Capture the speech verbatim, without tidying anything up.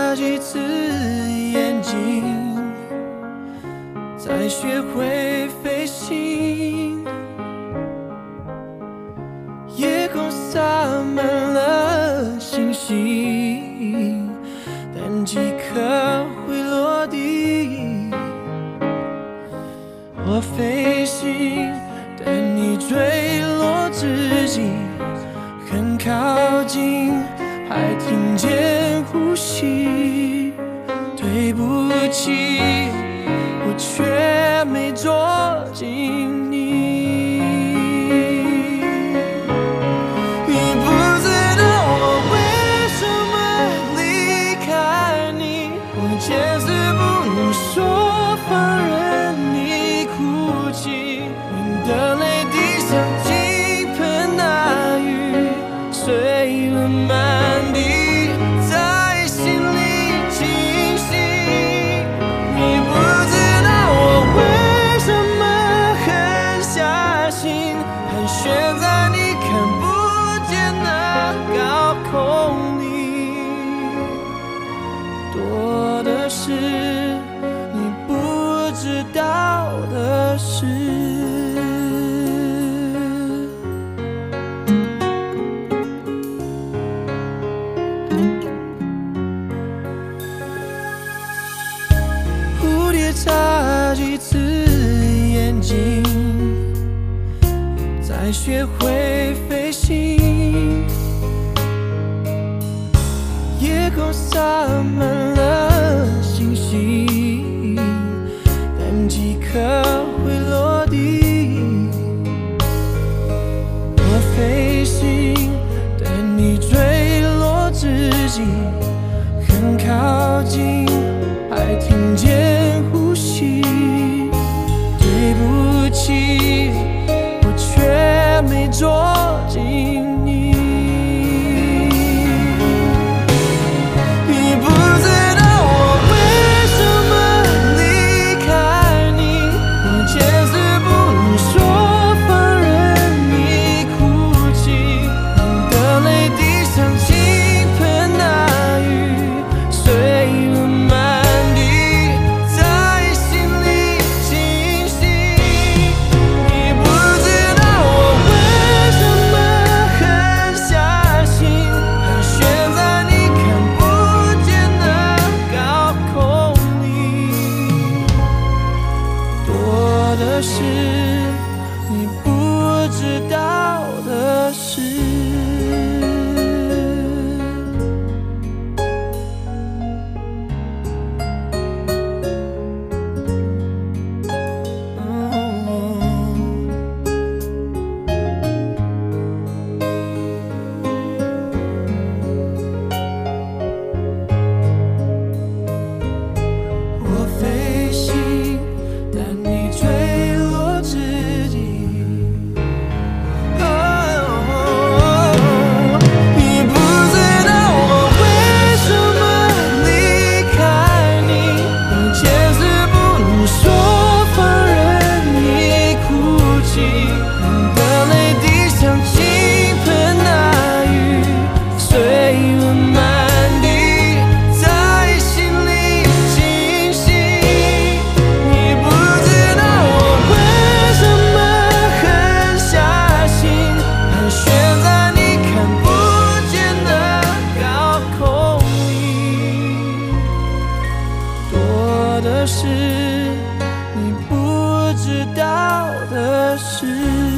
眨几次眼睛，才学会飞行。夜空洒满了星星，但几颗会落地。我飞行，但你坠落之际很靠近，还听见呼吸。对不起，我却没捉紧你。你不知道我为什么离开你，我坚持不能说放任你哭泣。你的泪滴像倾盆大雨，碎了满地，在心里清醒。你不知道我为什么狠下心，盘旋在你看不见的高空里，多的是你不知道的事。蝴蝶眨几次眼睛，才学会飞行。夜空洒满了星星，但几颗会落地。我飞行，但你坠落之际很靠近，还听见呼吸。对不起，我却没捉紧你。你不知道我为什么离开你，我坚持不能说放任你哭泣。你的泪滴像倾盆大雨，碎了满地，在心里清醒。你不知道我为什么狠下心，盘旋在你看不见的高空里，多的是你不知道的事。我飞行，但你坠落之际，你不知道我为什么离开你，我坚持不能说放任你哭泣。你的泪滴像倾盆大雨，碎了满地，在心里清醒。你不知道我为什么狠下心，盘旋在你看不见的高空里，多的是你不知道的事。